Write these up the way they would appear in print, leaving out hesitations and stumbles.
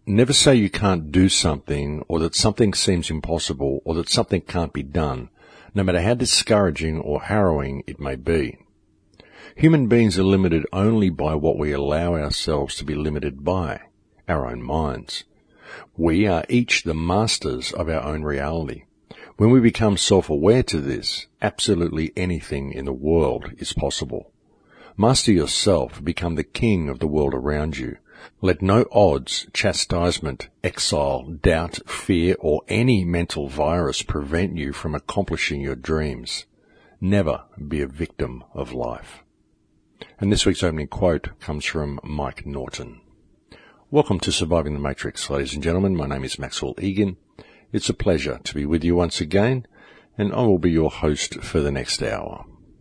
Never say you can't do something, or that something seems impossible, or that something can't be done, no matter how discouraging or harrowing it may be. Human beings are limited only by what we allow ourselves to be limited by, our own minds. We are each the masters of our own reality. When we become self-aware to this, absolutely anything in the world is possible. Master yourself, become the king of the world around you. Let no odds, chastisement, exile, doubt, fear, or any mental virus prevent you from accomplishing your dreams. Never be a victim of life. And this week's opening quote comes from Mike Norton. Welcome to Surviving the Matrix, ladies and gentlemen. My name is Maxwell Egan. It's a pleasure to be with you once again, and I will be your host for the next hour.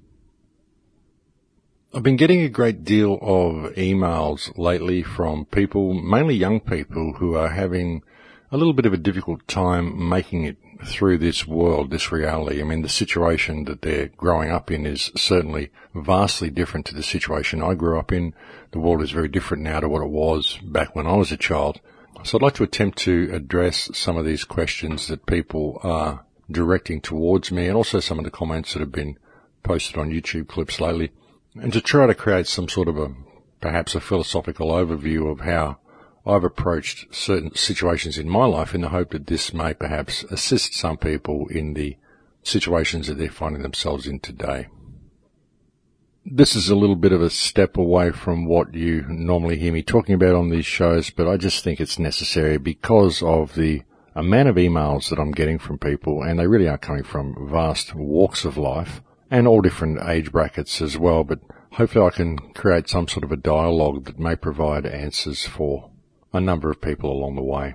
I've been getting a great deal of emails lately from people, mainly young people, who are having a little bit of a difficult time making it through this world, this reality. I mean, the situation that they're growing up in is certainly vastly different to the situation I grew up in. The world is very different now to what it was back when I was a child. So I'd like to attempt to address some of these questions that people are directing towards me, and also some of the comments that have been posted on YouTube clips lately, and to try to create some sort of perhaps a philosophical overview of how I've approached certain situations in my life, in the hope that this may perhaps assist some people in the situations that they're finding themselves in today. This is a little bit of a step away from what you normally hear me talking about on these shows, but I just think it's necessary because of the amount of emails that I'm getting from people, and they really are coming from vast walks of life and all different age brackets as well, but hopefully I can create some sort of a dialogue that may provide answers for a number of people along the way.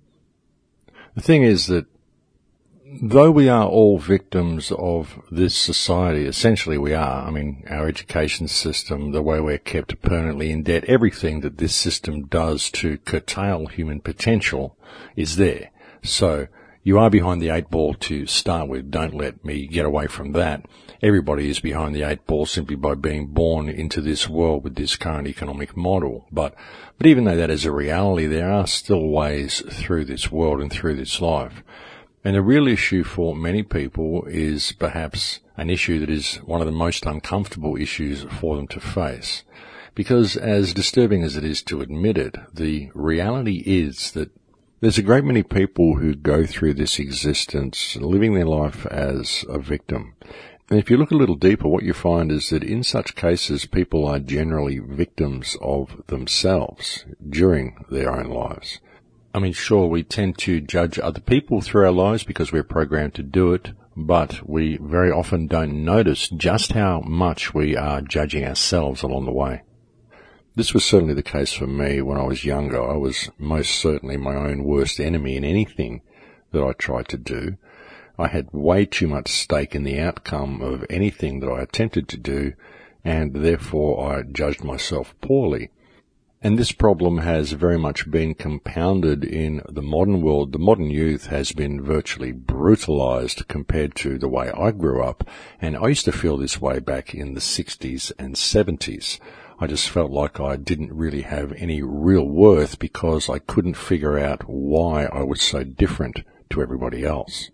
The thing is that though we are all victims of this society, essentially we are. I mean, our education system, the way we're kept permanently in debt, everything that this system does to curtail human potential is there. So you are behind the eight ball to start with. Don't let me get away from that. Everybody is behind the eight ball simply by being born into this world with this current economic model. But even though that is a reality, there are still ways through this world and through this life. And the real issue for many people is perhaps an issue that is one of the most uncomfortable issues for them to face. Because as disturbing as it is to admit it, the reality is that there's a great many people who go through this existence living their life as a victim. And if you look a little deeper, what you find is that in such cases, people are generally victims of themselves during their own lives. I mean, sure, we tend to judge other people through our lives because we're programmed to do it, but we very often don't notice just how much we are judging ourselves along the way. This was certainly the case for me when I was younger. I was most certainly my own worst enemy in anything that I tried to do. I had way too much stake in the outcome of anything that I attempted to do, and therefore I judged myself poorly. And this problem has very much been compounded in the modern world. The modern youth has been virtually brutalized compared to the way I grew up, and I used to feel this way back in the 60s and 70s. I just felt like I didn't really have any real worth because I couldn't figure out why I was so different to everybody else.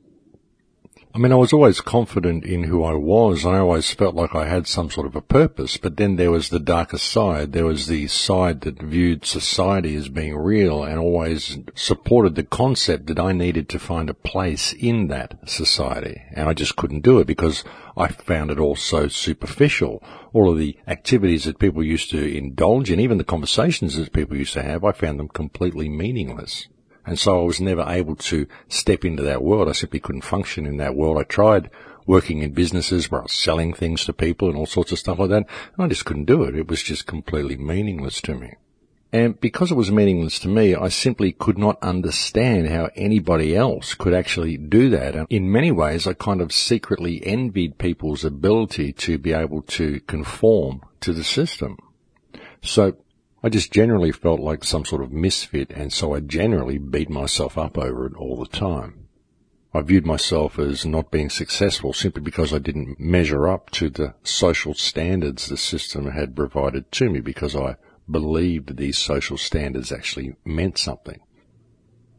I mean, I was always confident in who I was, and I always felt like I had some sort of a purpose, but then there was the darker side. There was the side that viewed society as being real and always supported the concept that I needed to find a place in that society, and I just couldn't do it because I found it all so superficial. All of the activities that people used to indulge in, even the conversations that people used to have, I found them completely meaningless. And so I was never able to step into that world. I simply couldn't function in that world. I tried working in businesses where I was selling things to people and all sorts of stuff like that, and I just couldn't do it. It was just completely meaningless to me. And because it was meaningless to me, I simply could not understand how anybody else could actually do that. And in many ways, I kind of secretly envied people's ability to be able to conform to the system. So I just generally felt like some sort of misfit, and so I generally beat myself up over it all the time. I viewed myself as not being successful simply because I didn't measure up to the social standards the system had provided to me, because I believed these social standards actually meant something.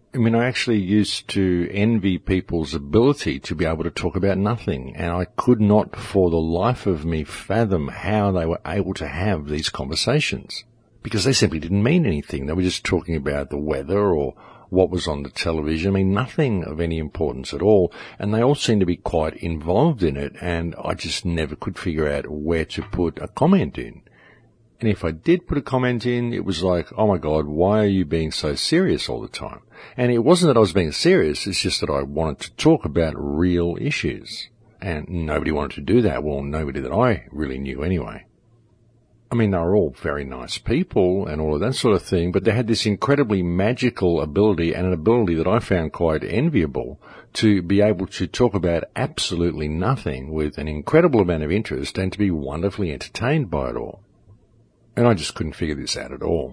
I mean, I actually used to envy people's ability to be able to talk about nothing, and I could not for the life of me fathom how they were able to have these conversations, because they simply didn't mean anything. They were just talking about the weather or what was on the television. I mean, nothing of any importance at all, and they all seemed to be quite involved in it, and I just never could figure out where to put a comment in. And if I did put a comment in, it was like, oh my God, why are you being so serious all the time? And it wasn't that I was being serious, it's just that I wanted to talk about real issues. And nobody wanted to do that. Well, nobody that I really knew anyway. I mean, they were all very nice people and all of that sort of thing, but they had this incredibly magical ability, and an ability that I found quite enviable, to be able to talk about absolutely nothing with an incredible amount of interest and to be wonderfully entertained by it all. And I just couldn't figure this out at all.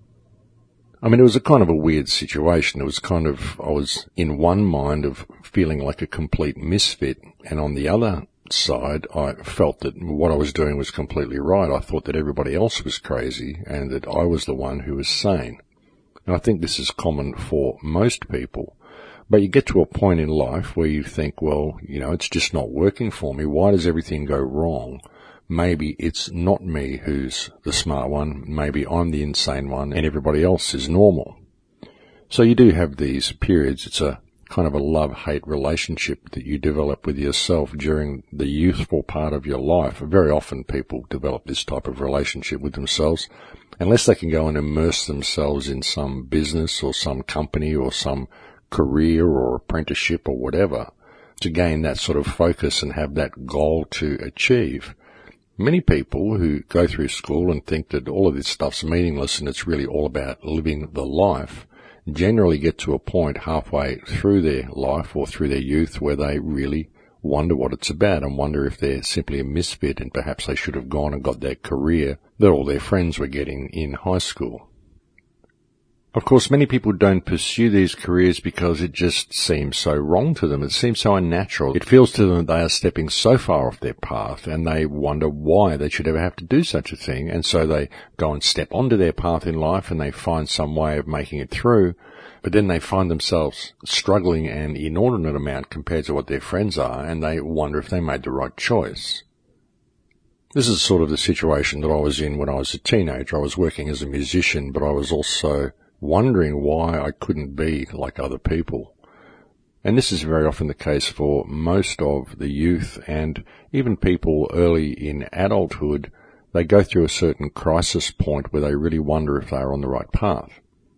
I mean, it was a kind of a weird situation. It was kind of, I was in one mind of feeling like a complete misfit, and on the other side, I felt that what I was doing was completely right. I thought that everybody else was crazy and that I was the one who was sane. And I think this is common for most people. But you get to a point in life where you think, well, you know, it's just not working for me. Why does everything go wrong? Maybe it's not me who's the smart one. Maybe I'm the insane one and everybody else is normal. So you do have these periods. It's a kind of a love-hate relationship that you develop with yourself during the youthful part of your life. Very often people develop this type of relationship with themselves, unless they can go and immerse themselves in some business or some company or some career or apprenticeship or whatever to gain that sort of focus and have that goal to achieve. Many people who go through school and think that all of this stuff's meaningless and it's really all about living the life generally get to a point halfway through their life or through their youth where they really wonder what it's about and wonder if they're simply a misfit and perhaps they should have gone and got that career that all their friends were getting in high school. Of course, many people don't pursue these careers because it just seems so wrong to them. It seems so unnatural. It feels to them that they are stepping so far off their path, and they wonder why they should ever have to do such a thing. And so they go and step onto their path in life and they find some way of making it through. But then they find themselves struggling an inordinate amount compared to what their friends are, and they wonder if they made the right choice. This is sort of the situation that I was in when I was a teenager. I was working as a musician, but I was also wondering why I couldn't be like other people. And this is very often the case for most of the youth and even people early in adulthood. They go through a certain crisis point where they really wonder if they are on the right path.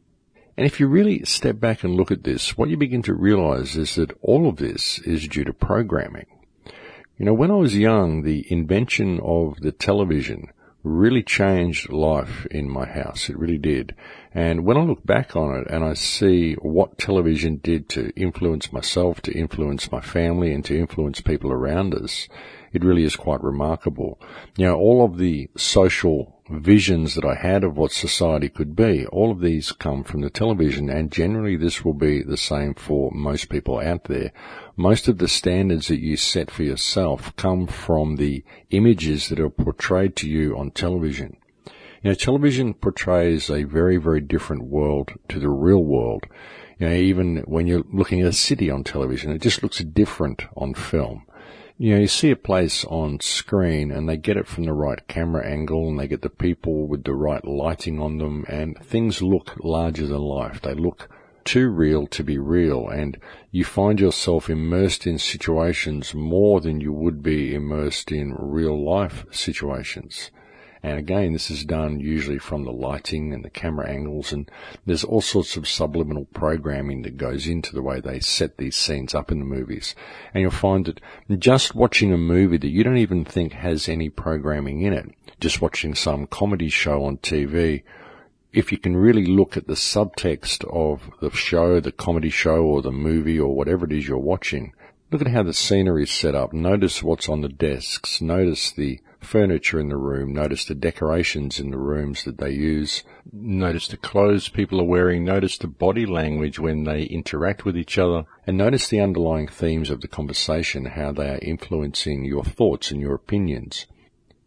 And if you really step back and look at this, what you begin to realize is that all of this is due to programming. You know, when I was young, the invention of the television really changed life in my house. It really did. And when I look back on it and I see what television did to influence myself, to influence my family, and to influence people around us, it really is quite remarkable. You know, all of the social visions that I had of what society could be, all of these come from the television, and generally this will be the same for most people out there. Most of the standards that you set for yourself come from the images that are portrayed to you on television. You know, television portrays a very, very different world to the real world. You know, even when you're looking at a city on television, it just looks different on film. You know, you see a place on screen and they get it from the right camera angle and they get the people with the right lighting on them, and things look larger than life. They look too real to be real, and you find yourself immersed in situations more than you would be immersed in real life situations. And again, this is done usually from the lighting and the camera angles, and there's all sorts of subliminal programming that goes into the way they set these scenes up in the movies. And you'll find that just watching a movie that you don't even think has any programming in it, just watching some comedy show on TV, if you can really look at the subtext of the show, the comedy show or the movie or whatever it is you're watching, look at how the scenery is set up. Notice what's on the desks. Notice the furniture in the room. Notice the decorations in the rooms that they use. Notice the clothes people are wearing. Notice the body language when they interact with each other. And notice the underlying themes of the conversation, how they are influencing your thoughts and your opinions.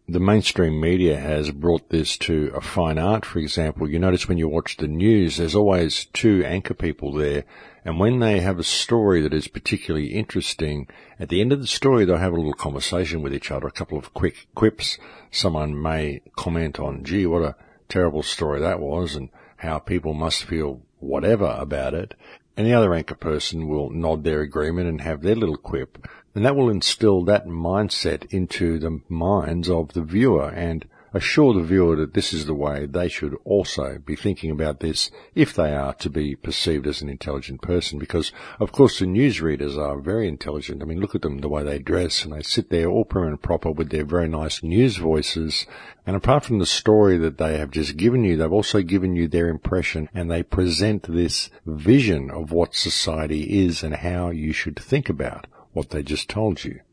The mainstream media has brought this to a fine art. For example, you notice when you watch the news, there's always two anchor people there, and when they have a story that is particularly interesting, at the end of the story they'll have a little conversation with each other, a couple of quick quips. Someone may comment on, gee, what a terrible story that was, and how people must feel whatever about it. And the other anchor person will nod their agreement and have their little quip. And that will instill that mindset into the minds of the viewer and assure the viewer that this is the way they should also be thinking about this if they are to be perceived as an intelligent person. Because, of course, the newsreaders are very intelligent. I mean, look at them, the way they dress, and they sit there all prim and proper with their very nice news voices. And apart from the story that they have just given you, they've also given you their impression, and they present this vision of what society is and how you should think about what they just told you.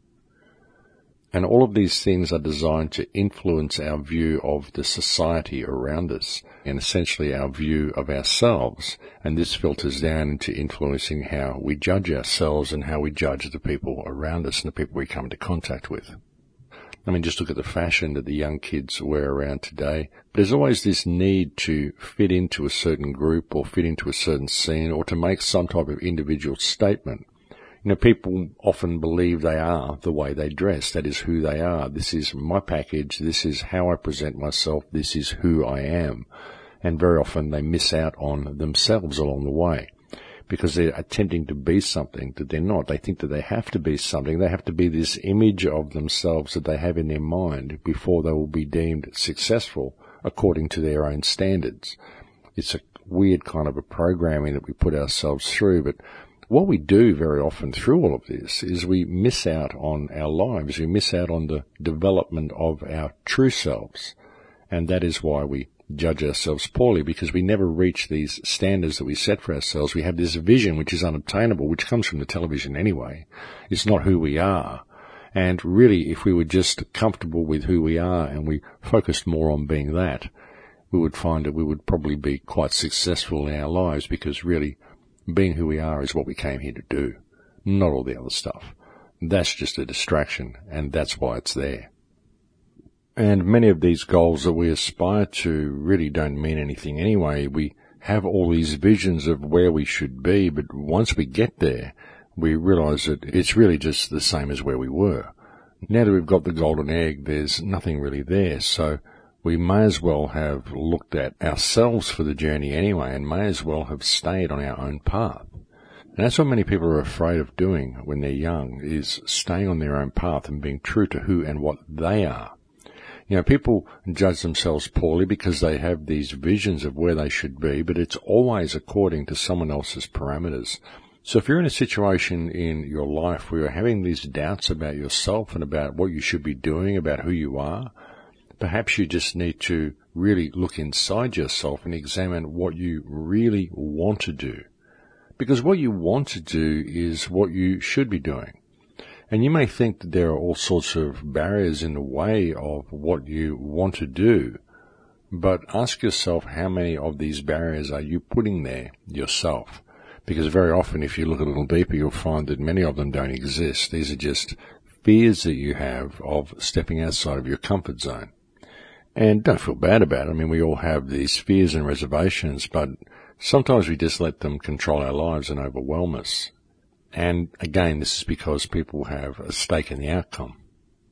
And all of these things are designed to influence our view of the society around us and essentially our view of ourselves. And this filters down into influencing how we judge ourselves and how we judge the people around us and the people we come into contact with. I mean, just look at the fashion that the young kids wear around today. There's always this need to fit into a certain group or fit into a certain scene or to make some type of individual statement. You know, people often believe they are the way they dress. That is who they are. This is my package. This is how I present myself. This is who I am. And very often they miss out on themselves along the way because they're attempting to be something that they're not. They think that they have to be something. They have to be this image of themselves that they have in their mind before they will be deemed successful according to their own standards. It's a weird kind of a programming that we put ourselves through, but what we do very often through all of this is we miss out on our lives. We miss out on the development of our true selves. And that is why we judge ourselves poorly, because we never reach these standards that we set for ourselves. We have this vision which is unobtainable, which comes from the television anyway. It's not who we are. And really, if we were just comfortable with who we are and we focused more on being that, we would find that we would probably be quite successful in our lives, because really, being who we are is what we came here to do, not all the other stuff. That's just a distraction, and that's why it's there. And many of these goals that we aspire to really don't mean anything anyway. We have all these visions of where we should be, but once we get there, we realize that it's really just the same as where we were. Now that we've got the golden egg, there's nothing really there, so we may as well have looked at ourselves for the journey anyway and may as well have stayed on our own path. And that's what many people are afraid of doing when they're young, is staying on their own path and being true to who and what they are. You know, people judge themselves poorly because they have these visions of where they should be, but it's always according to someone else's parameters. So if you're in a situation in your life where you're having these doubts about yourself and about what you should be doing, about who you are, perhaps you just need to really look inside yourself and examine what you really want to do. Because what you want to do is what you should be doing. And you may think that there are all sorts of barriers in the way of what you want to do, but ask yourself how many of these barriers are you putting there yourself? Because very often, if you look a little deeper, you'll find that many of them don't exist. These are just fears that you have of stepping outside of your comfort zone. And don't feel bad about it. I mean, we all have these fears and reservations, but sometimes we just let them control our lives and overwhelm us. And again, this is because people have a stake in the outcome.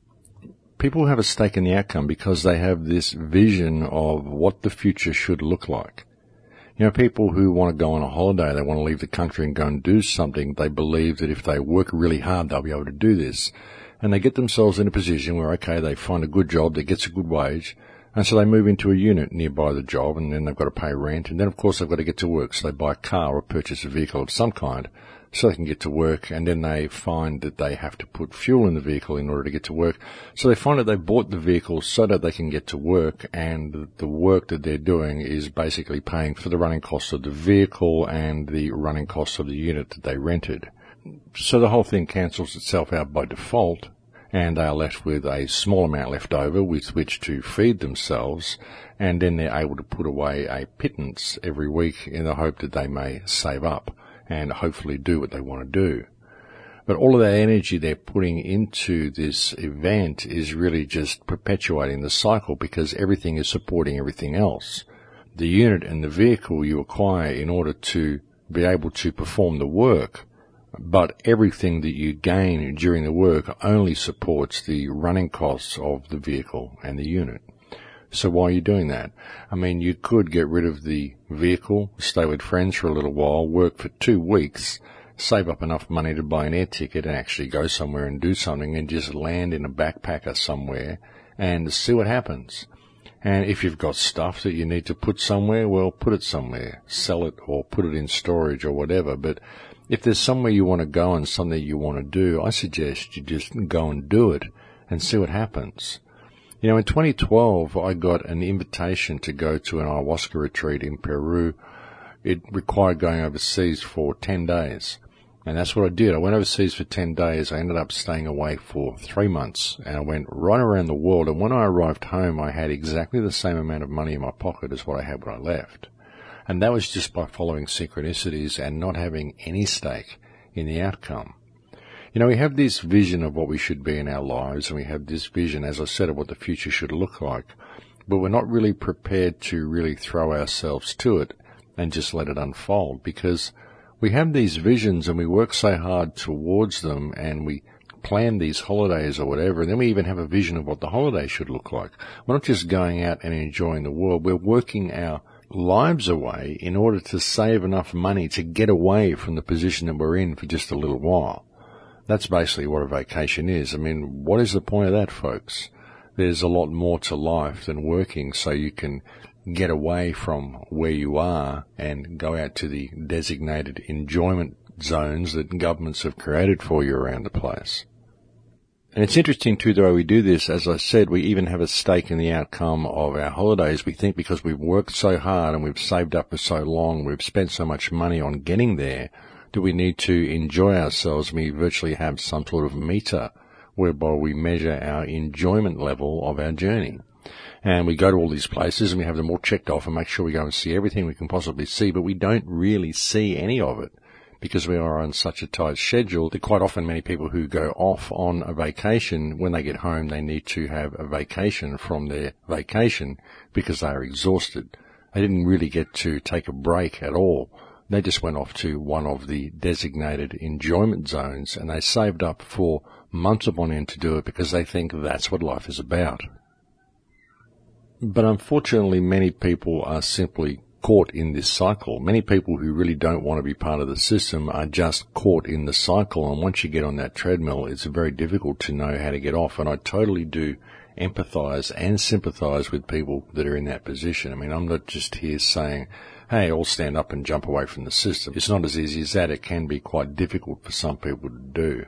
People have a stake in the outcome because they have this vision of what the future should look like. You know, people who want to go on a holiday, they want to leave the country and go and do something, they believe that if they work really hard, they'll be able to do this. And they get themselves in a position where, okay, they find a good job that gets a good wage, and so they move into a unit nearby the job, and then they've got to pay rent, and then, of course, they've got to get to work, so they buy a car or purchase a vehicle of some kind so they can get to work, and then they find that they have to put fuel in the vehicle in order to get to work. So they find that they bought the vehicle so that they can get to work, and the work that they're doing is basically paying for the running costs of the vehicle and the running costs of the unit that they rented. So the whole thing cancels itself out by default, and they are left with a small amount left over with which to feed themselves, and then they're able to put away a pittance every week in the hope that they may save up and hopefully do what they want to do. But all of that energy they're putting into this event is really just perpetuating the cycle because everything is supporting everything else. The unit and the vehicle you acquire in order to be able to perform the work, but everything that you gain during the work only supports the running costs of the vehicle and the unit. So why are you doing that? I mean, you could get rid of the vehicle, stay with friends for a little while, work for 2 weeks, save up enough money to buy an air ticket and actually go somewhere and do something and just land in a backpacker somewhere and see what happens. And if you've got stuff that you need to put somewhere, well, put it somewhere. Sell it or put it in storage or whatever. But if there's somewhere you want to go and something you want to do, I suggest you just go and do it and see what happens. You know, in 2012, I got an invitation to go to an ayahuasca retreat in Peru. It required going overseas for 10 days. And that's what I did. I went overseas for 10 days. I ended up staying away for 3 months. And I went right around the world. And when I arrived home, I had exactly the same amount of money in my pocket as what I had when I left. And that was just by following synchronicities and not having any stake in the outcome. You know, we have this vision of what we should be in our lives, and we have this vision, as I said, of what the future should look like. But we're not really prepared to really throw ourselves to it and just let it unfold, because we have these visions and we work so hard towards them and we plan these holidays or whatever, and then we even have a vision of what the holiday should look like. We're not just going out and enjoying the world. We're working our lives away in order to save enough money to get away from the position that we're in for just a little while. That's basically what a vacation is. I mean, what is the point of that, folks? There's a lot more to life than working so you can get away from where you are and go out to the designated enjoyment zones that governments have created for you around the place. And it's interesting too, the way we do this. As I said, we even have a stake in the outcome of our holidays. We think because we've worked so hard and we've saved up for so long, we've spent so much money on getting there, do we need to enjoy ourselves? We virtually have some sort of meter whereby we measure our enjoyment level of our journey. And we go to all these places and we have them all checked off and make sure we go and see everything we can possibly see, but we don't really see any of it because we are on such a tight schedule that quite often many people who go off on a vacation, when they get home, they need to have a vacation from their vacation because they are exhausted. They didn't really get to take a break at all. They just went off to one of the designated enjoyment zones and they saved up for months upon end to do it because they think that's what life is about. But unfortunately, many people are simply caught in this cycle. Many people who really don't want to be part of the system are just caught in the cycle. And once you get on that treadmill, it's very difficult to know how to get off. And I totally do empathize and sympathize with people that are in that position. I mean, I'm not just here saying, hey, all stand up and jump away from the system. It's not as easy as that. It can be quite difficult for some people to do.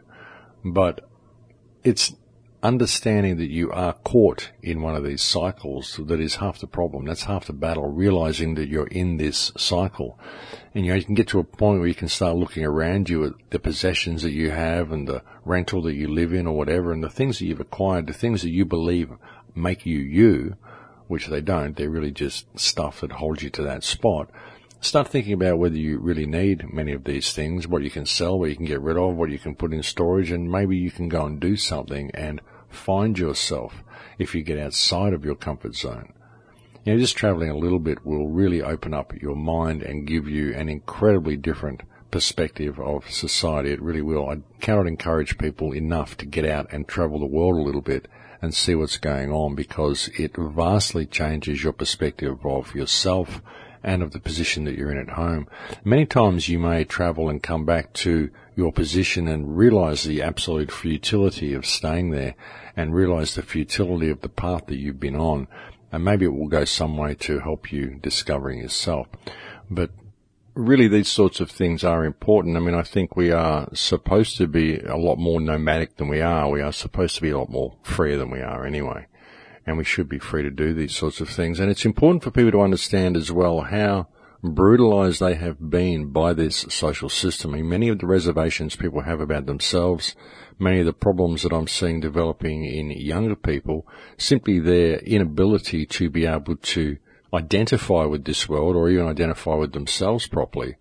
But it's understanding that you are caught in one of these cycles that is half the problem. That's half the battle, realizing that you're in this cycle. And you can get to a point where you can start looking around you at the possessions that you have and the rental that you live in or whatever, and the things that you've acquired, the things that you believe make you you, which they don't. They're really just stuff that holds you to that spot. Start thinking about whether you really need many of these things, what you can sell, what you can get rid of, what you can put in storage, and maybe you can go and do something and find yourself if you get outside of your comfort zone. You know, just traveling a little bit will really open up your mind and give you an incredibly different perspective of society. It really will. I cannot encourage people enough to get out and travel the world a little bit and see what's going on, because it vastly changes your perspective of yourself and of the position that you're in at home. Many times you may travel and come back to your position and realize the absolute futility of staying there and realize the futility of the path that you've been on. And maybe it will go some way to help you discovering yourself. But really, these sorts of things are important. I mean, I think we are supposed to be a lot more nomadic than we are. We are supposed to be a lot more freer than we are anyway. And we should be free to do these sorts of things. And it's important for people to understand as well how brutalized they have been by this social system. I mean, many of the reservations people have about themselves, many of the problems that I'm seeing developing in younger people, simply their inability to be able to identify with this world or even identify with themselves properly,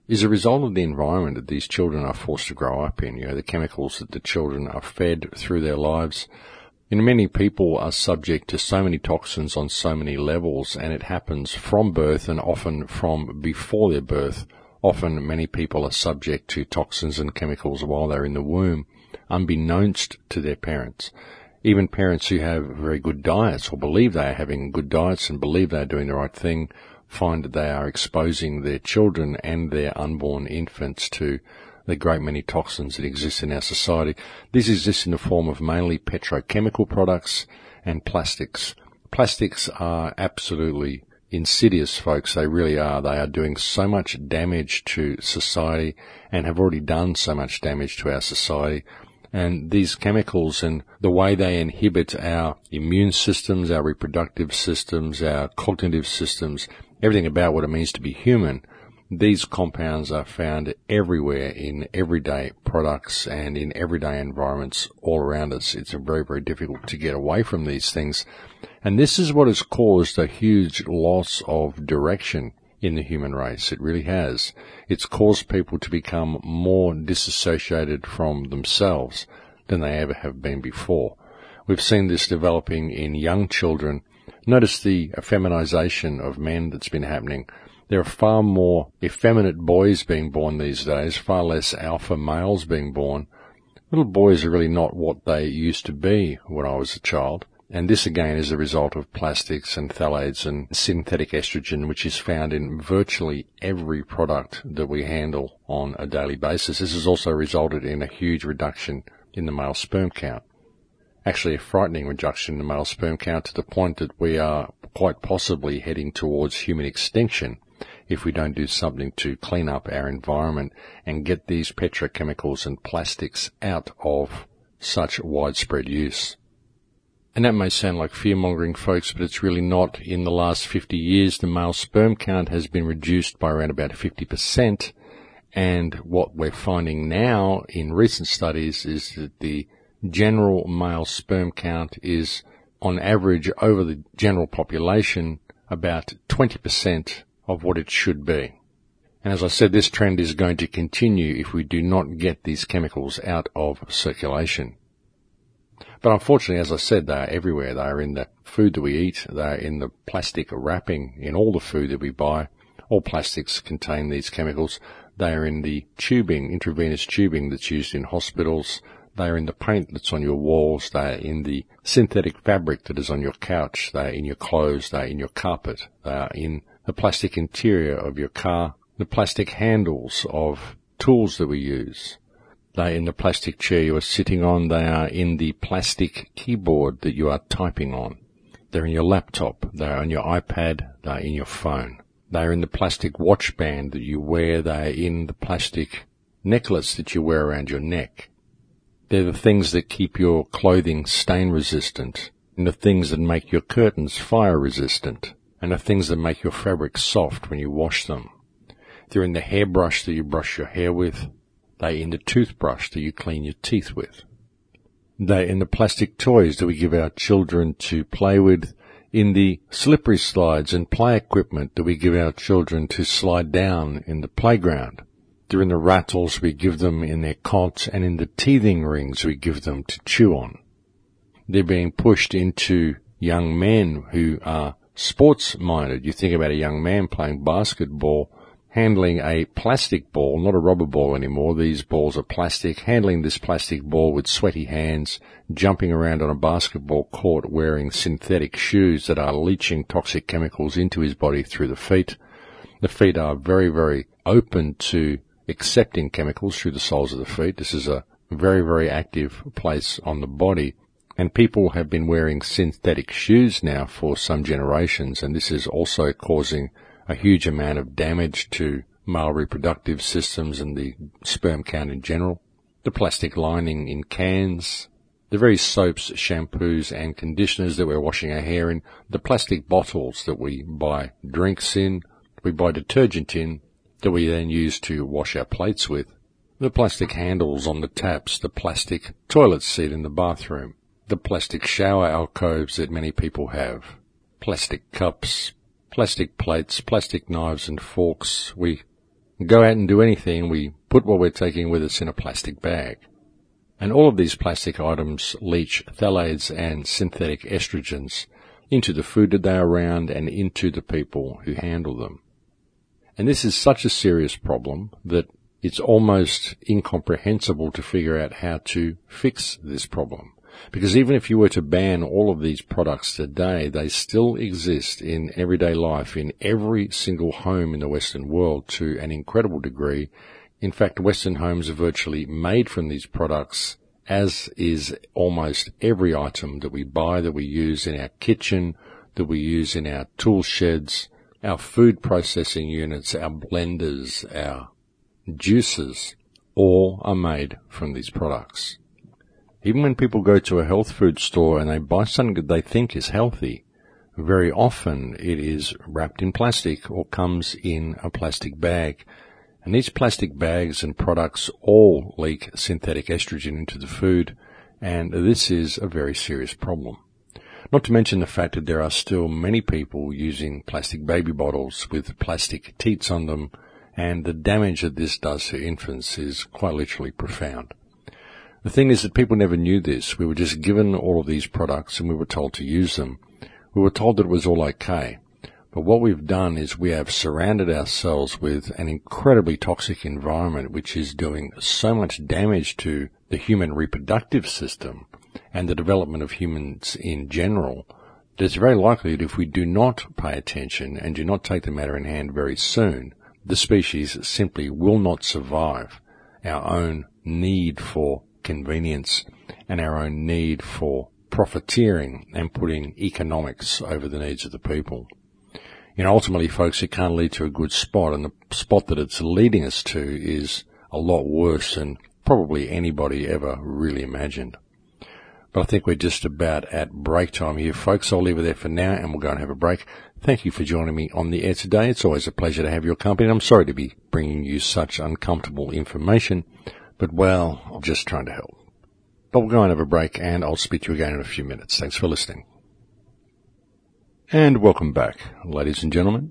is a result of the environment that these children are forced to grow up in. The chemicals that the children are fed through their lives. Many people are subject to so many toxins on so many levels, and it happens from birth and often from before their birth. Often many people are subject to toxins and chemicals while they're in the womb, unbeknownst to their parents. Even parents who have very good diets or believe they are having good diets and believe they are doing the right thing find that they are exposing their children and their unborn infants to the great many toxins that exist in our society. This exists in the form of mainly petrochemical products and plastics. Plastics are absolutely insidious, folks. They really are. They are doing so much damage to society and have already done so much damage to our society. And these chemicals and the way they inhibit our immune systems, our reproductive systems, our cognitive systems, everything about what it means to be human, these compounds are found everywhere in everyday products and in everyday environments all around us. It's very, very difficult to get away from these things. And this is what has caused a huge loss of direction in the human race. It really has. It's caused people to become more disassociated from themselves than they ever have been before. We've seen this developing in young children. Notice the effeminization of men that's been happening. There are far more effeminate boys being born these days, far less alpha males being born. Little boys are really not what they used to be when I was a child. And this again is a result of plastics and phthalates and synthetic estrogen, which is found in virtually every product that we handle on a daily basis. This has also resulted in a huge reduction in the male sperm count. Actually a frightening reduction in the male sperm count to the point that we are quite possibly heading towards human extinction if we don't do something to clean up our environment and get these petrochemicals and plastics out of such widespread use. And that may sound like fear-mongering, folks, but it's really not. In the last 50 years, the male sperm count has been reduced by around about 50%, and what we're finding now in recent studies is that the general male sperm count is, on average, over the general population, about 20% of what it should be. And as I said, this trend is going to continue if we do not get these chemicals out of circulation. But unfortunately, as I said, they are everywhere. They are in the food that we eat. They are in the plastic wrapping in all the food that we buy. All plastics contain these chemicals. They are in the tubing, intravenous tubing that's used in hospitals. They are in the paint that's on your walls. They are in the synthetic fabric that is on your couch. They are in your clothes. They are in your carpet. They are in the plastic interior of your car, the plastic handles of tools that we use. They are in the plastic chair you are sitting on. They are in the plastic keyboard that you are typing on. They're in your laptop. They are on your iPad. They are in your phone. They are in the plastic watch band that you wear. They are in the plastic necklace that you wear around your neck. They're the things that keep your clothing stain resistant, and the things that make your curtains fire resistant, and the things that make your fabric soft when you wash them. They're in the hairbrush that you brush your hair with. They're in the toothbrush that you clean your teeth with. They're in the plastic toys that we give our children to play with, in the slippery slides and play equipment that we give our children to slide down in the playground. They're in the rattles we give them in their cots and in the teething rings we give them to chew on. They're being pushed into young men who are sports-minded. You think about a young man playing basketball, handling a plastic ball, not a rubber ball anymore. These balls are plastic, handling this plastic ball with sweaty hands, jumping around on a basketball court wearing synthetic shoes that are leaching toxic chemicals into his body through the feet. The feet are very, very open to accepting chemicals through the soles of the feet. This is a very, very active place on the body. And people have been wearing synthetic shoes now for some generations, and this is also causing a huge amount of damage to male reproductive systems and the sperm count in general. The plastic lining in cans, the very soaps, shampoos and conditioners that we're washing our hair in, the plastic bottles that we buy drinks in, we buy detergent in, that we then use to wash our plates with, the plastic handles on the taps, the plastic toilet seat in the bathroom, the plastic shower alcoves that many people have, plastic cups, plastic plates, plastic knives and forks. We go out and do anything, we put what we're taking with us in a plastic bag. And all of these plastic items leach phthalates and synthetic estrogens into the food that they are around and into the people who handle them. And this is such a serious problem that it's almost incomprehensible to figure out how to fix this problem. Because even if you were to ban all of these products today, they still exist in everyday life in every single home in the Western world to an incredible degree. In fact, Western homes are virtually made from these products, as is almost every item that we buy, that we use in our kitchen, that we use in our tool sheds, our food processing units, our blenders, our juices, all are made from these products. Even when people go to a health food store and they buy something that they think is healthy, very often it is wrapped in plastic or comes in a plastic bag. And these plastic bags and products all leak synthetic estrogen into the food, and this is a very serious problem. Not to mention the fact that there are still many people using plastic baby bottles with plastic teats on them, and the damage that this does to infants is quite literally profound. The thing is that people never knew this. We were just given all of these products and we were told to use them. We were told that it was all okay. But what we've done is we have surrounded ourselves with an incredibly toxic environment which is doing so much damage to the human reproductive system and the development of humans in general that it's very likely that if we do not pay attention and do not take the matter in hand very soon, the species simply will not survive our own need for convenience and our own need for profiteering and putting economics over the needs of the people. Ultimately, folks, it can't lead to a good spot, and the spot that it's leading us to is a lot worse than probably anybody ever really imagined. But I think we're just about at break time here, folks. I'll leave it there for now, and we'll go and have a break. Thank you for joining me on the air today. It's always a pleasure to have your company, and I'm sorry to be bringing you such uncomfortable information, but, well, I'm just trying to help. But we'll go and have a break, and I'll speak to you again in a few minutes. Thanks for listening. And welcome back, ladies and gentlemen.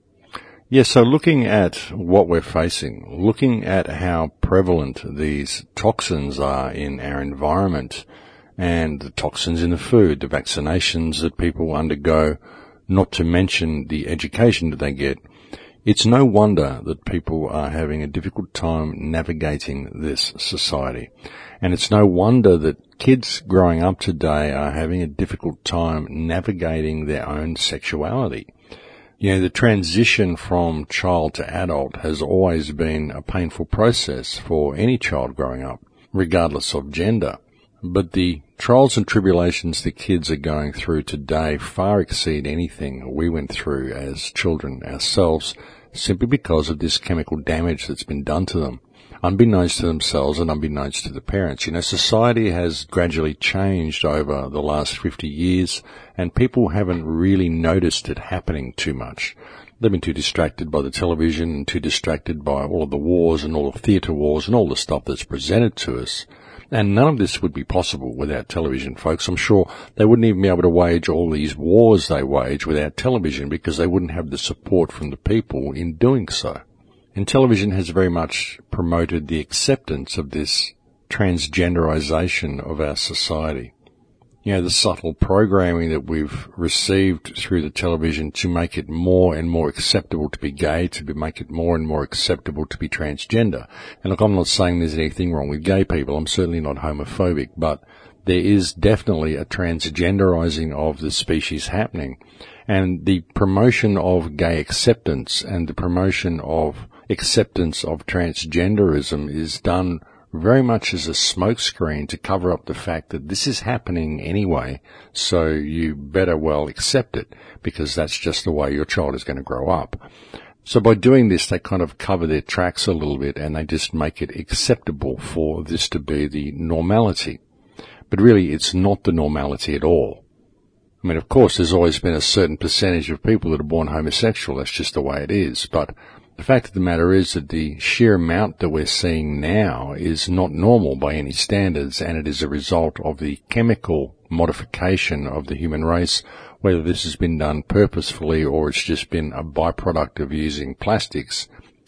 Yes, so looking at what we're facing, looking at how prevalent these toxins are in our environment and the toxins in the food, the vaccinations that people undergo, not to mention the education that they get, it's no wonder that people are having a difficult time navigating this society. And it's no wonder that kids growing up today are having a difficult time navigating their own sexuality. The transition from child to adult has always been a painful process for any child growing up, regardless of gender. But the trials and tribulations the kids are going through today far exceed anything we went through as children ourselves, simply because of this chemical damage that's been done to them, unbeknownst to themselves and unbeknownst to the parents. Society has gradually changed over the last 50 years, and people haven't really noticed it happening too much. They've been too distracted by the television and too distracted by all of the wars and all the theatre wars and all the stuff that's presented to us. And none of this would be possible without television, folks. I'm sure they wouldn't even be able to wage all these wars they wage without television, because they wouldn't have the support from the people in doing so. And television has very much promoted the acceptance of this transgenderization of our society. The subtle programming that we've received through the television to make it more and more acceptable to be gay, to make it more and more acceptable to be transgender. And look, I'm not saying there's anything wrong with gay people. I'm certainly not homophobic, but there is definitely a transgenderizing of the species happening. And the promotion of gay acceptance and the promotion of acceptance of transgenderism is done very much as a smokescreen to cover up the fact that this is happening anyway, so you better well accept it, because that's just the way your child is going to grow up. So by doing this, they kind of cover their tracks a little bit, and they just make it acceptable for this to be the normality. But really, it's not the normality at all. I mean, of course, there's always been a certain percentage of people that are born homosexual. That's just the way it is. But the fact of the matter is that the sheer amount that we're seeing now is not normal by any standards, and it is a result of the chemical modification of the human race, whether this has been done purposefully or it's just been a byproduct of using plastics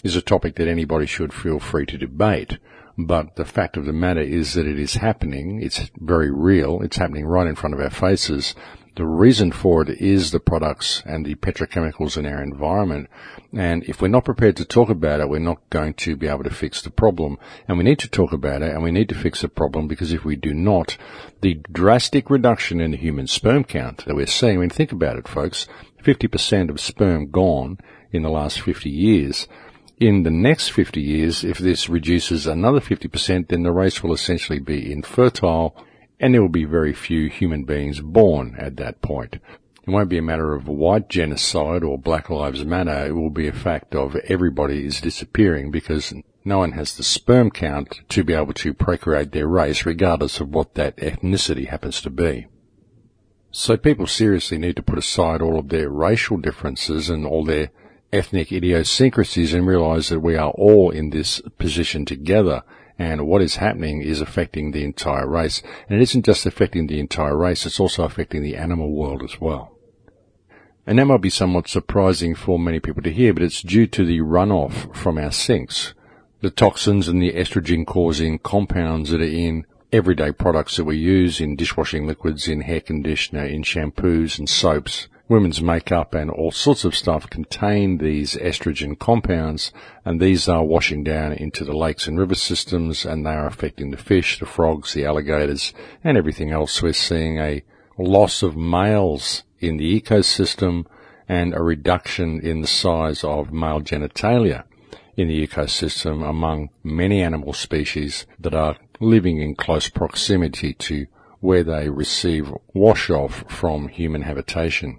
is a topic that anybody should feel free to debate. But the fact of the matter is that it is happening. It's very real. It's happening right in front of our faces. The reason for it is the products and the petrochemicals in our environment. And if we're not prepared to talk about it, we're not going to be able to fix the problem. And we need to talk about it, and we need to fix the problem, because if we do not, the drastic reduction in the human sperm count that we're seeing, I mean, think about it, folks, 50% of sperm gone in the last 50 years. In the next 50 years, if this reduces another 50%, then the race will essentially be infertile, and there will be very few human beings born at that point. It won't be a matter of white genocide or Black Lives Matter. It will be a fact of everybody is disappearing, because no one has the sperm count to be able to procreate their race, regardless of what that ethnicity happens to be. So people seriously need to put aside all of their racial differences and all their ethnic idiosyncrasies and realize that we are all in this position together. And what is happening is affecting the entire race. And it isn't just affecting the entire race, it's also affecting the animal world as well. And that might be somewhat surprising for many people to hear, but it's due to the runoff from our sinks. The toxins and the estrogen-causing compounds that are in everyday products that we use, in dishwashing liquids, in hair conditioner, in shampoos and soaps, women's makeup and all sorts of stuff contain these estrogen compounds, and these are washing down into the lakes and river systems, and they are affecting the fish, the frogs, the alligators, and everything else. We're seeing a loss of males in the ecosystem and a reduction in the size of male genitalia in the ecosystem among many animal species that are living in close proximity to where they receive wash-off from human habitation.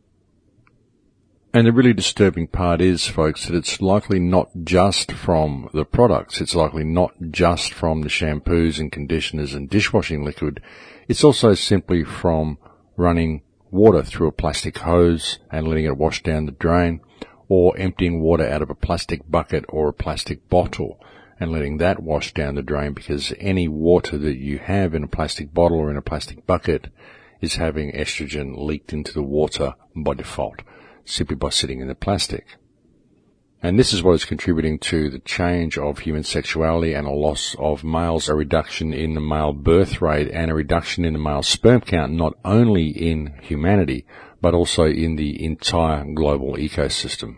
And the really disturbing part is, folks, that it's likely not just from the products. It's likely not just from the shampoos and conditioners and dishwashing liquid. It's also simply from running water through a plastic hose and letting it wash down the drain, or emptying water out of a plastic bucket or a plastic bottle and letting that wash down the drain, because any water that you have in a plastic bottle or in a plastic bucket is having estrogen leaked into the water by default, simply by sitting in the plastic. And this is what is contributing to the change of human sexuality and a loss of males, a reduction in the male birth rate and a reduction in the male sperm count, not only in humanity, but also in the entire global ecosystem.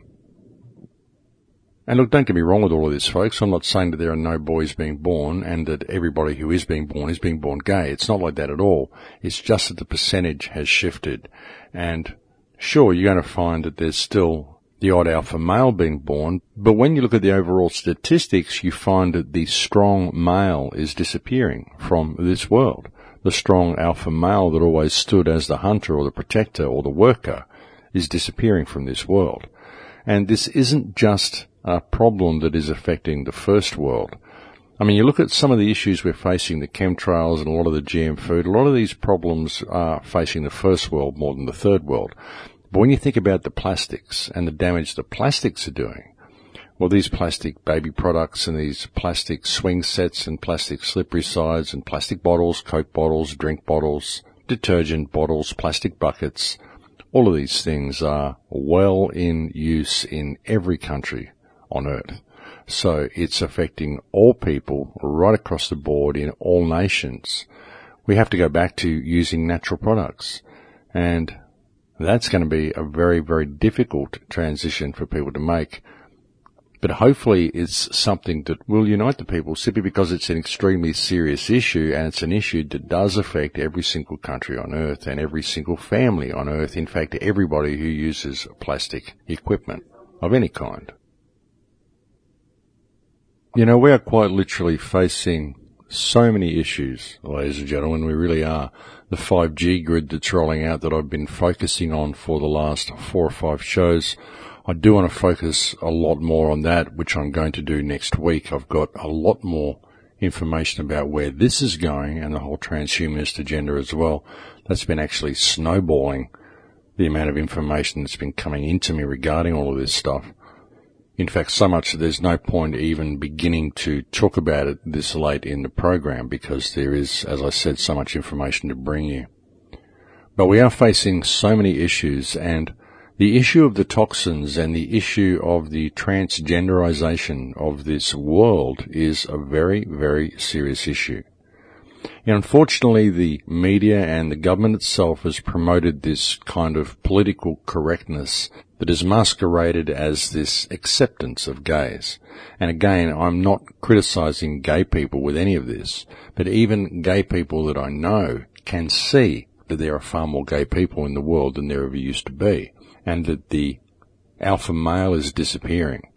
And look, don't get me wrong with all of this, folks. I'm not saying that there are no boys being born and that everybody who is being born gay. It's not like that at all. It's just that the percentage has shifted. And sure, you're going to find that there's still the odd alpha male being born, but when you look at the overall statistics, you find that the strong male is disappearing from this world. The strong alpha male that always stood as the hunter or the protector or the worker is disappearing from this world. And this isn't just a problem that is affecting the first world. I mean, you look at some of the issues we're facing, the chemtrails and a lot of the GM food, a lot of these problems are facing the first world more than the third world. But when you think about the plastics and the damage the plastics are doing, well, these plastic baby products and these plastic swing sets and plastic slippery sides and plastic bottles, Coke bottles, drink bottles, detergent bottles, plastic buckets, all of these things are well in use in every country on Earth. So it's affecting all people right across the board in all nations. We have to go back to using natural products, and that's going to be a very, very difficult transition for people to make. But hopefully it's something that will unite the people, simply because it's an extremely serious issue, and it's an issue that does affect every single country on Earth and every single family on Earth. In fact, everybody who uses plastic equipment of any kind. You know, we are quite literally facing so many issues, ladies and gentlemen. We really are. The 5G grid that's rolling out that I've been focusing on for the last 4 or 5 shows, I do want to focus a lot more on that, which I'm going to do next week. I've got a lot more information about where this is going and the whole transhumanist agenda as well. That's been actually snowballing, the amount of information that's been coming into me regarding all of this stuff. In fact, so much that there's no point even beginning to talk about it this late in the program, because there is, as I said, so much information to bring you. But we are facing so many issues, and The issue of the toxins and the issue of the transgenderization of this world is a very, very serious issue. And unfortunately, the media and the government itself has promoted this kind of political correctness that is masqueraded as this acceptance of gays. And again, I'm not criticizing gay people with any of this, but even gay people that I know can see that there are far more gay people in the world than there ever used to be, and that the alpha male is disappearing.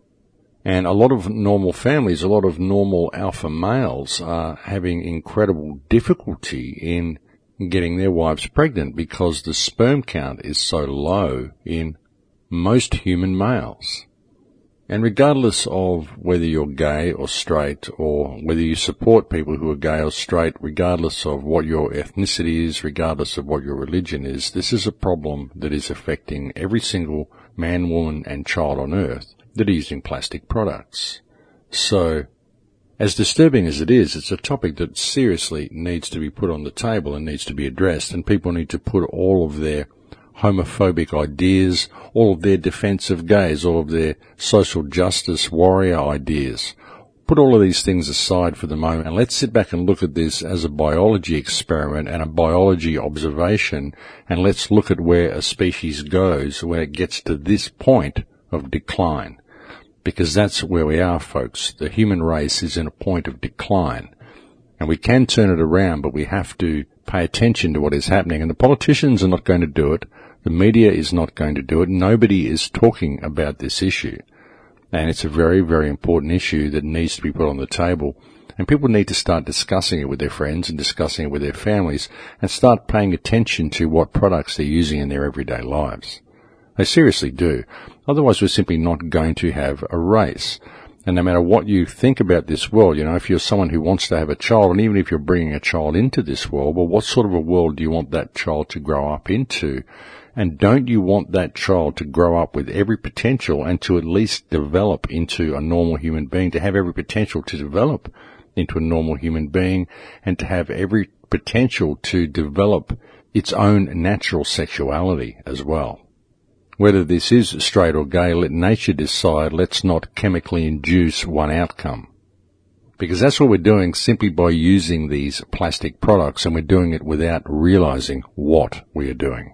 And a lot of normal families, a lot of normal alpha males are having incredible difficulty in getting their wives pregnant because the sperm count is so low in most human males. And regardless of whether you're gay or straight, or whether you support people who are gay or straight, regardless of what your ethnicity is, regardless of what your religion is, this is a problem that is affecting every single man, woman and child on earth that are using plastic products. So, as disturbing as it is, it's a topic that seriously needs to be put on the table and needs to be addressed, and people need to put all of their homophobic ideas, all of their defense of gays, all of their social justice warrior ideas. Put all of these things aside for the moment and let's sit back and look at this as a biology experiment and a biology observation, and let's look at where a species goes when it gets to this point of decline. Because that's where we are, folks. The human race is in a point of decline. And we can turn it around, but we have to pay attention to what is happening. And the politicians are not going to do it. The media is not going to do it. Nobody is talking about this issue. And it's a very, very important issue that needs to be put on the table. And people need to start discussing it with their friends and discussing it with their families and start paying attention to what products they're using in their everyday lives. They seriously do. Otherwise, we're simply not going to have a race. And no matter what you think about this world, if you're someone who wants to have a child, and even if you're bringing a child into this world, well, what sort of a world do you want that child to grow up into? And don't you want that child to grow up with every potential and to at least develop into a normal human being, to have every potential to develop into a normal human being, and to have every potential to develop its own natural sexuality as well? Whether this is straight or gay, let nature decide. Let's not chemically induce one outcome. Because that's what we're doing simply by using these plastic products, and we're doing it without realizing what we are doing.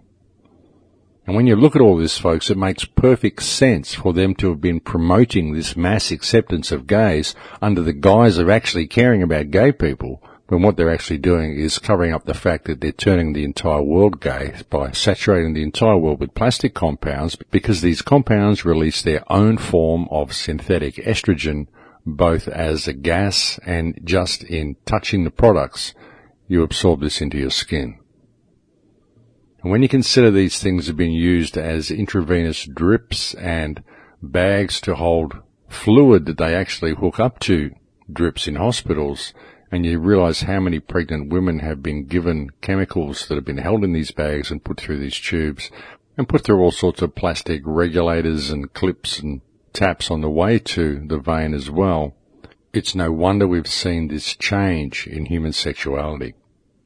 And when you look at all this, folks, it makes perfect sense for them to have been promoting this mass acceptance of gays under the guise of actually caring about gay people, when what they're actually doing is covering up the fact that they're turning the entire world gay by saturating the entire world with plastic compounds, because these compounds release their own form of synthetic estrogen, both as a gas and just in touching the products, you absorb this into your skin. And when you consider these things have been used as intravenous drips and bags to hold fluid that they actually hook up to drips in hospitals, and you realize how many pregnant women have been given chemicals that have been held in these bags and put through these tubes and put through all sorts of plastic regulators and clips and taps on the way to the vein as well, it's no wonder we've seen this change in human sexuality.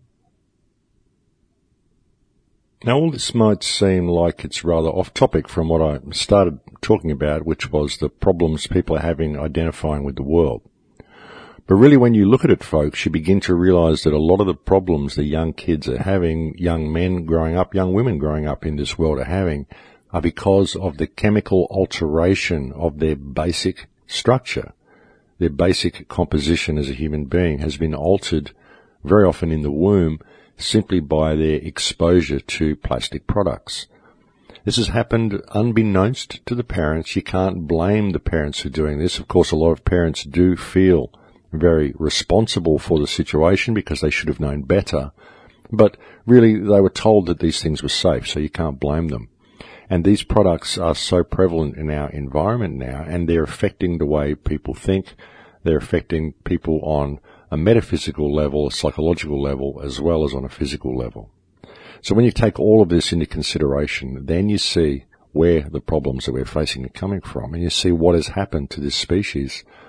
Now, all this might seem like it's rather off topic from what I started talking about, which was the problems people are having identifying with the world. But really, when you look at it, folks, you begin to realize that a lot of the problems the young kids are having, young men growing up, young women growing up in this world are having, are because of the chemical alteration of their basic structure. Their basic composition as a human being has been altered very often in the womb simply by their exposure to plastic products. This has happened unbeknownst to the parents. You can't blame the parents for doing this. Of course, a lot of parents do feel very responsible for the situation because they should have known better. But really, they were told that these things were safe, so you can't blame them. And these products are so prevalent in our environment now, and they're affecting the way people think. They're affecting people on a metaphysical level, a psychological level, as well as on a physical level. So when you take all of this into consideration, then you see where the problems that we're facing are coming from, and you see what has happened to this species.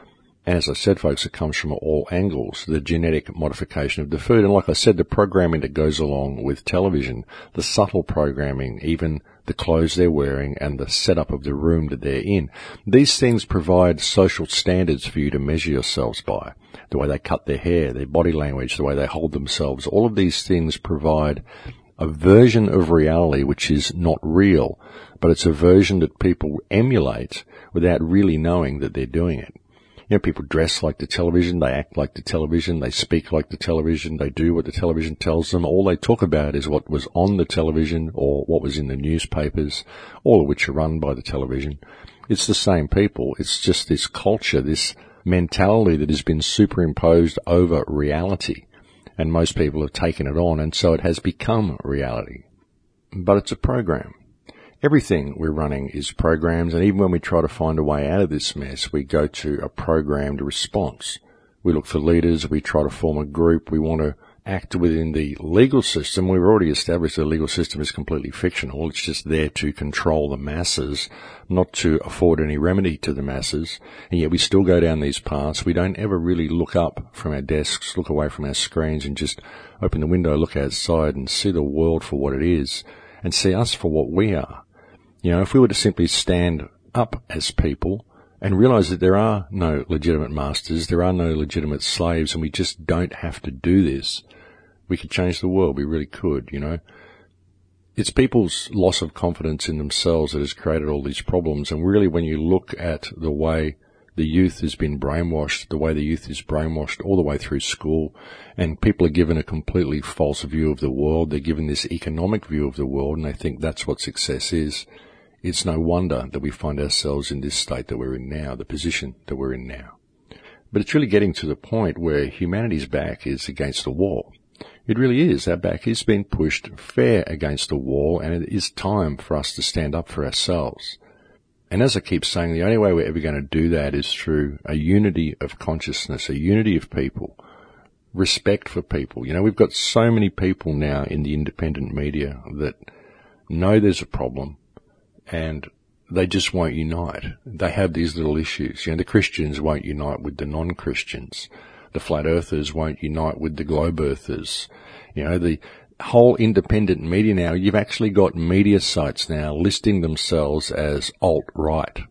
And as I said, folks, it comes from all angles, the genetic modification of the food. And like I said, the programming that goes along with television, the subtle programming, even the clothes they're wearing and the setup of the room that they're in. These things provide social standards for you to measure yourselves by. The way they cut their hair, their body language, the way they hold themselves. All of these things provide a version of reality which is not real, but it's a version that people emulate without really knowing that they're doing it. You know, people dress like the television, they act like the television, they speak like the television, they do what the television tells them. All they talk about is what was on the television or what was in the newspapers, all of which are run by the television. It's the same people. It's just this culture, this mentality that has been superimposed over reality. And most people have taken it on, and so it has become reality. But it's a program. Everything we're running is programs, and even when we try to find a way out of this mess, we go to a programmed response. We look for leaders, we try to form a group, we want to act within the legal system. We've already established the legal system is completely fictional. It's just there to control the masses, not to afford any remedy to the masses. And yet we still go down these paths. We don't ever really look up from our desks, look away from our screens and just open the window, look outside and see the world for what it is and see us for what we are. You know, if we were to simply stand up as people and realize that there are no legitimate masters, there are no legitimate slaves, and we just don't have to do this, we could change the world. We really could, you know. It's people's loss of confidence in themselves that has created all these problems. And really, when you look at the way the youth has been brainwashed, the way the youth is brainwashed all the way through school, and people are given a completely false view of the world. They're given this economic view of the world, and they think that's what success is. It's no wonder that we find ourselves in this state that we're in now, the position that we're in now. But it's really getting to the point where humanity's back is against the wall. It really is. Our back is being pushed fair against the wall, and it is time for us to stand up for ourselves. And as I keep saying, the only way we're ever going to do that is through a unity of consciousness, a unity of people, respect for people. You know, we've got so many people now in the independent media that know there's a problem, and they just won't unite. They have these little issues. You know, the Christians won't unite with the non-Christians. The flat earthers won't unite with the globe earthers. You know, the whole independent media now, you've actually got media sites now listing themselves as alt-right.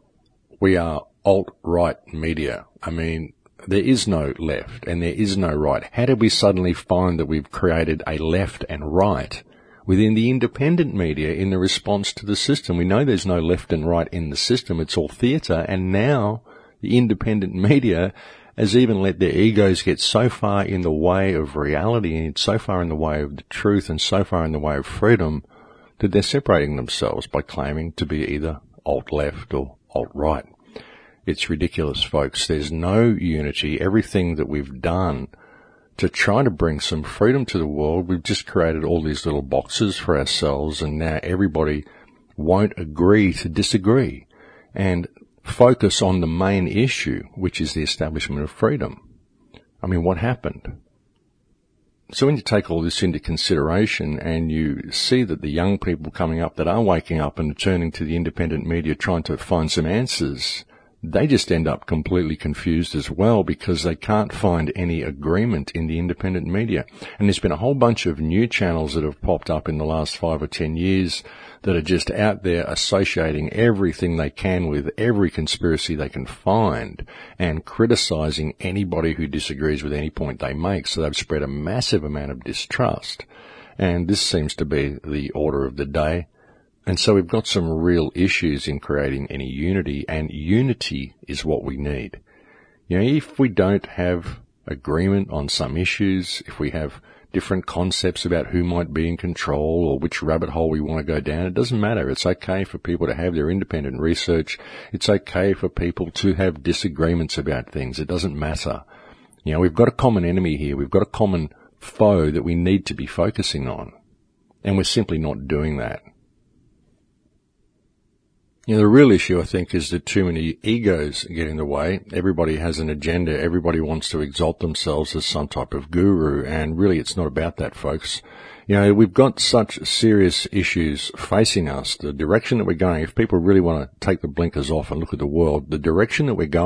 We are alt-right media. I mean, there is no left and there is no right. How did we suddenly find that we've created a left and right within the independent media in the response to the system? We know there's no left and right in the system. It's all theatre. And now the independent media has even let their egos get so far in the way of reality and so far in the way of the truth and so far in the way of freedom that they're separating themselves by claiming to be either alt-left or alt-right. It's ridiculous, folks. There's no unity. Everything that we've done to try to bring some freedom to the world, we've just created all these little boxes for ourselves, and now everybody won't agree to disagree and focus on the main issue, which is the establishment of freedom. I mean, what happened? So when you take all this into consideration and you see that the young people coming up that are waking up and turning to the independent media trying to find some answers, they just end up completely confused as well because they can't find any agreement in the independent media. And there's been a whole bunch of new channels that have popped up in the last 5 or 10 years that are just out there associating everything they can with every conspiracy they can find and criticizing anybody who disagrees with any point they make. So they've spread a massive amount of distrust. And this seems to be the order of the day. And so we've got some real issues in creating any unity, and unity is what we need. You know, if we don't have agreement on some issues, if we have different concepts about who might be in control or which rabbit hole we want to go down, it doesn't matter. It's okay for people to have their independent research. It's okay for people to have disagreements about things. It doesn't matter. You know, we've got a common enemy here. We've got a common foe that we need to be focusing on. And we're simply not doing that. You know, the real issue, I think, is that too many egos get in the way. Everybody has an agenda. Everybody wants to exalt themselves as some type of guru, and really it's not about that, folks. You know, we've got such serious issues facing us. The direction that we're going, if people really want to take the blinkers off and look at the world, the direction that we're going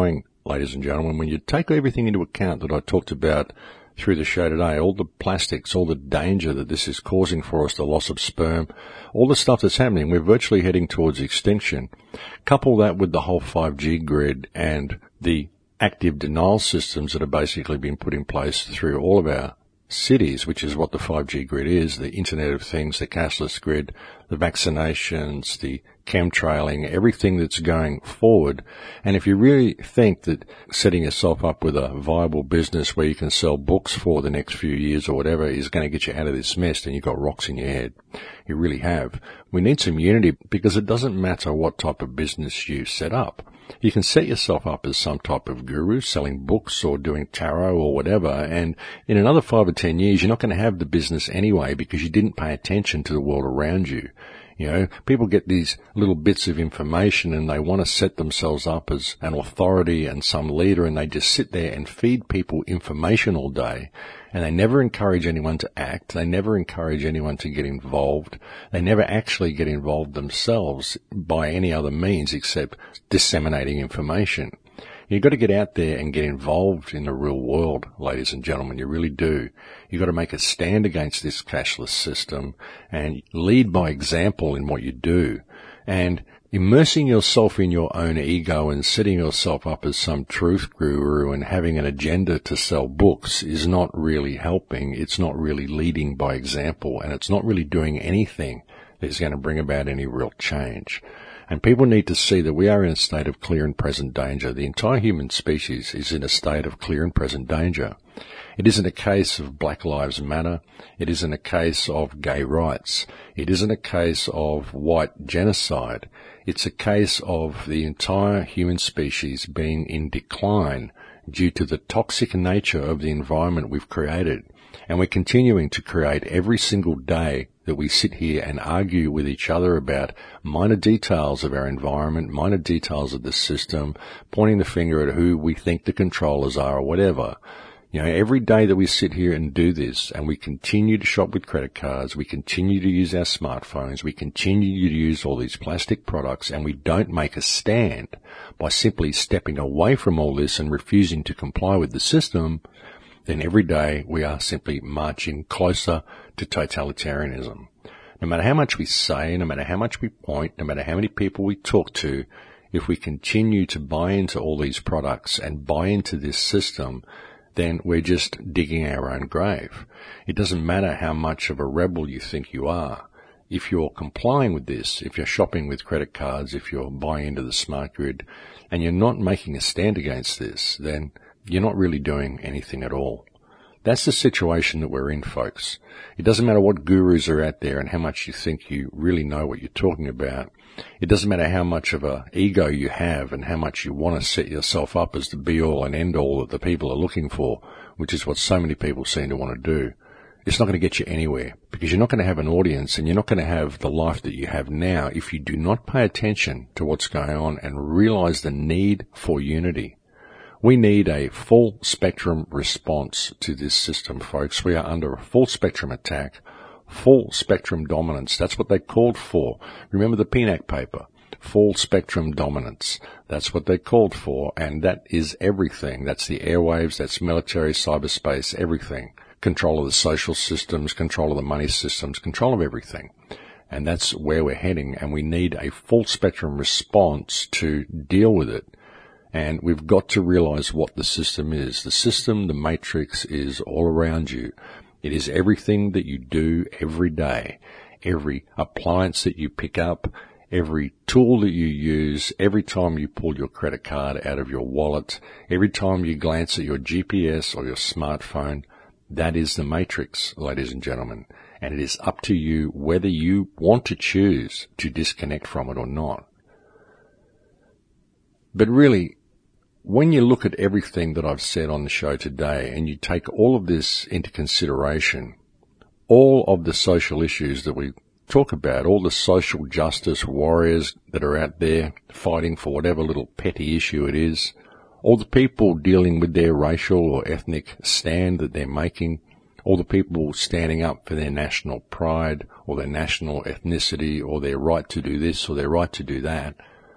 ladies and gentlemen, when you take everything into account that I talked about through the show today, all the plastics, all the danger that this is causing for us, the loss of sperm, all the stuff that's happening, we're virtually heading towards extinction. Couple that with the whole 5G grid and the active denial systems that have basically been put in place through all of our cities, which is what the 5G grid is, the Internet of Things, the cashless grid, the vaccinations, the chemtrailing, everything that's going forward. And if you really think that setting yourself up with a viable business where you can sell books for the next few years or whatever is going to get you out of this mess, then you've got rocks in your head. You really have. We need some unity because it doesn't matter what type of business you set up. You can set yourself up as some type of guru selling books or doing tarot or whatever, and in another 5 or 10 years you're not going to have the business anyway because you didn't pay attention to the world around you. You know, people get these little bits of information and they want to set themselves up as an authority and some leader, and they just sit there and feed people information all day, and they never encourage anyone to act. They never encourage anyone to get involved. They never actually get involved themselves by any other means except disseminating information. You've got to get out there and get involved in the real world, ladies and gentlemen. You really do. You've got to make a stand against this cashless system and lead by example in what you do. And immersing yourself in your own ego and setting yourself up as some truth guru and having an agenda to sell books is not really helping. It's not really leading by example, and it's not really doing anything that's going to bring about any real change. And people need to see that we are in a state of clear and present danger. The entire human species is in a state of clear and present danger. It isn't a case of Black Lives Matter. It isn't a case of gay rights. It isn't a case of white genocide. It's a case of the entire human species being in decline due to the toxic nature of the environment we've created. And we're continuing to create every single day that we sit here and argue with each other about minor details of our environment, minor details of the system, pointing the finger at who we think the controllers are or whatever. You know, every day that we sit here and do this and we continue to shop with credit cards, we continue to use our smartphones, we continue to use all these plastic products, and we don't make a stand by simply stepping away from all this and refusing to comply with the system, then every day we are simply marching closer to totalitarianism. No matter how much we say, no matter how much we point, no matter how many people we talk to, if we continue to buy into all these products and buy into this system, then we're just digging our own grave. It doesn't matter how much of a rebel you think you are. If you're complying with this, if you're shopping with credit cards, if you're buying into the smart grid, and you're not making a stand against this, then you're not really doing anything at all. That's the situation that we're in, folks. It doesn't matter what gurus are out there and how much you think you really know what you're talking about. It doesn't matter how much of an ego you have and how much you want to set yourself up as the be-all and end-all that the people are looking for, which is what so many people seem to want to do. It's not going to get you anywhere because you're not going to have an audience and you're not going to have the life that you have now if you do not pay attention to what's going on and realize the need for unity. We need a full spectrum response to this system, folks. We are under a full spectrum attack, full spectrum dominance. That's what they called for. Remember the PNAC paper, full spectrum dominance. That's what they called for, and that is everything. That's the airwaves, that's military, cyberspace, everything. Control of the social systems, control of the money systems, control of everything. And that's where we're heading, and we need a full spectrum response to deal with it. And we've got to realize what the system is. The system, the matrix, is all around you. It is everything that you do every day. Every appliance that you pick up, every tool that you use, every time you pull your credit card out of your wallet, every time you glance at your GPS or your smartphone, that is the matrix, ladies and gentlemen. And it is up to you whether you want to choose to disconnect from it or not. But really, when you look at everything that I've said on the show today and you take all of this into consideration, all of the social issues that we talk about, all the social justice warriors that are out there fighting for whatever little petty issue it is, all the people dealing with their racial or ethnic stand that they're making, all the people standing up for their national pride or their national ethnicity or their right to do this or their right to do that,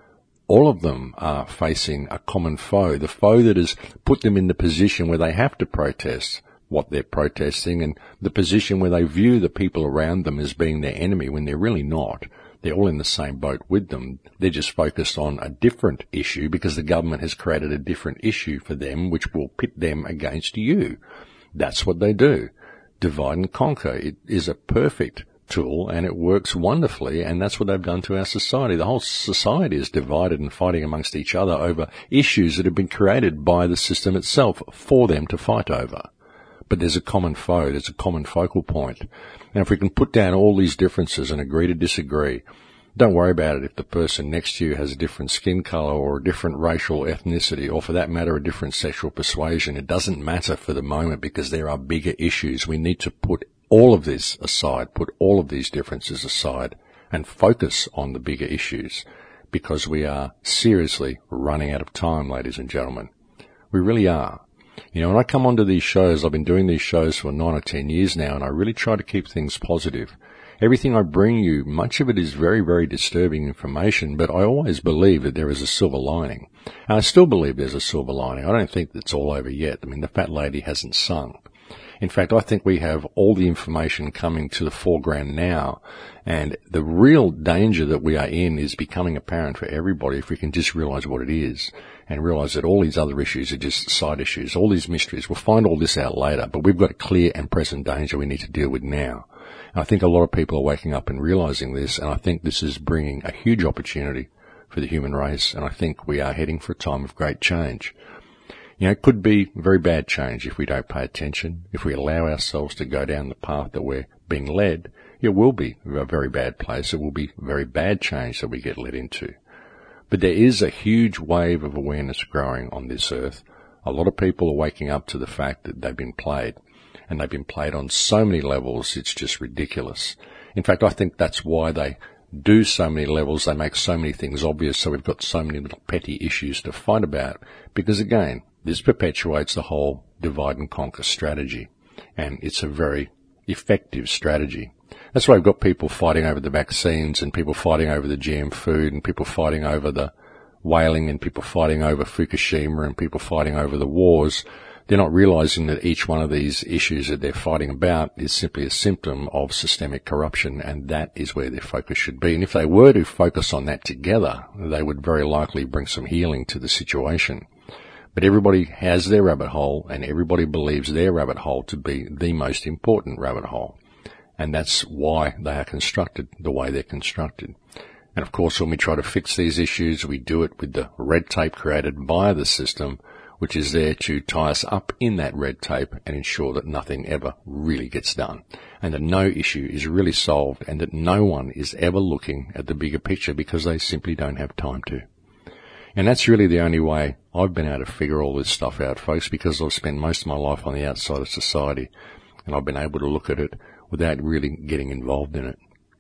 all of them are facing a common foe, the foe that has put them in the position where they have to protest what they're protesting, and the position where they view the people around them as being their enemy when they're really not. They're all in the same boat with them. They're just focused on a different issue because the government has created a different issue for them, which will pit them against you. That's what they do. Divide and conquer. It is a perfect tool and it works wonderfully, and that's what they've done to our society. The whole society is divided and fighting amongst each other over issues that have been created by the system itself for them to fight over. But there's a common foe, there's a common focal point. And if we can put down all these differences and agree to disagree, don't worry about it if the person next to you has a different skin colour or a different racial ethnicity, or for that matter a different sexual persuasion. It doesn't matter for the moment because there are bigger issues. We need to put all of this aside, put all of these differences aside and focus on the bigger issues, because we are seriously running out of time, ladies and gentlemen. We really are. You know, when I come onto these shows, I've been doing these shows for 9 or 10 years now, and I really try to keep things positive. Everything I bring you, much of it is very, very disturbing information, but I always believe that there is a silver lining. And I still believe there's a silver lining. I don't think it's all over yet. I mean, the fat lady hasn't sung. In fact, I think we have all the information coming to the foreground now, and the real danger that we are in is becoming apparent for everybody if we can just realize what it is and realize that all these other issues are just side issues, all these mysteries. We'll find all this out later, but we've got a clear and present danger we need to deal with now. And I think a lot of people are waking up and realizing this, and I think this is bringing a huge opportunity for the human race, and I think we are heading for a time of great change. You know, it could be very bad change if we don't pay attention, if we allow ourselves to go down the path that we're being led. It will be a very bad place. It will be very bad change that we get led into. But there is a huge wave of awareness growing on this earth. A lot of people are waking up to the fact that they've been played, and they've been played on so many levels, it's just ridiculous. In fact, I think that's why they do so many levels, they make so many things obvious, so we've got so many little petty issues to fight about, because again, this perpetuates the whole divide and conquer strategy, and it's a very effective strategy. That's why we've got people fighting over the vaccines, and people fighting over the GM food, and people fighting over the whaling, and people fighting over Fukushima, and people fighting over the wars. They're not realizing that each one of these issues that they're fighting about is simply a symptom of systemic corruption, and that is where their focus should be. And if they were to focus on that together, they would very likely bring some healing to the situation. But everybody has their rabbit hole, and everybody believes their rabbit hole to be the most important rabbit hole. And that's why they are constructed the way they're constructed. And of course, when we try to fix these issues, we do it with the red tape created by the system, which is there to tie us up in that red tape and ensure that nothing ever really gets done, and that no issue is really solved, and that no one is ever looking at the bigger picture because they simply don't have time to. And that's really the only way I've been able to figure all this stuff out, folks, because I've spent most of my life on the outside of society, and I've been able to look at it without really getting involved in it.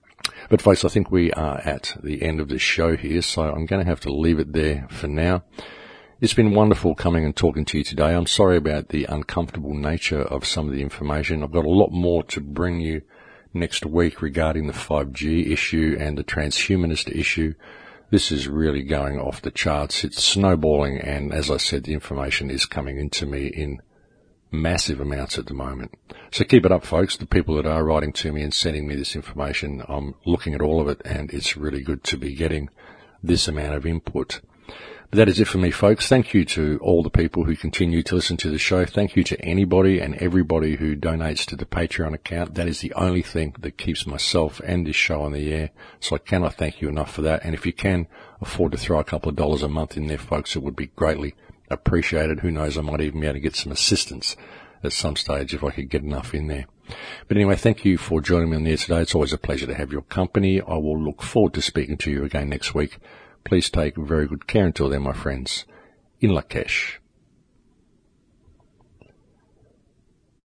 But folks, I think we are at the end of this show here, so I'm going to have to leave it there for now. It's been wonderful coming and talking to you today. I'm sorry about the uncomfortable nature of some of the information. I've got a lot more to bring you next week regarding the 5G issue and the transhumanist issue. This is really going off the charts. It's snowballing, and as I said, the information is coming into me in massive amounts at the moment. So keep it up, folks. The people that are writing to me and sending me this information, I'm looking at all of it, and it's really good to be getting this amount of input. But that is it for me, folks. Thank you to all the people who continue to listen to the show. Thank you to anybody and everybody who donates to the Patreon account. That is the only thing that keeps myself and this show on the air. So I cannot thank you enough for that. And if you can afford to throw a couple of dollars a month in there, folks, it would be greatly appreciated. Who knows, I might even be able to get some assistance at some stage if I could get enough in there. But anyway, thank you for joining me on the air today. It's always a pleasure to have your company. I will look forward to speaking to you again next week. Please take very good care until then, my friends. In Lakesh.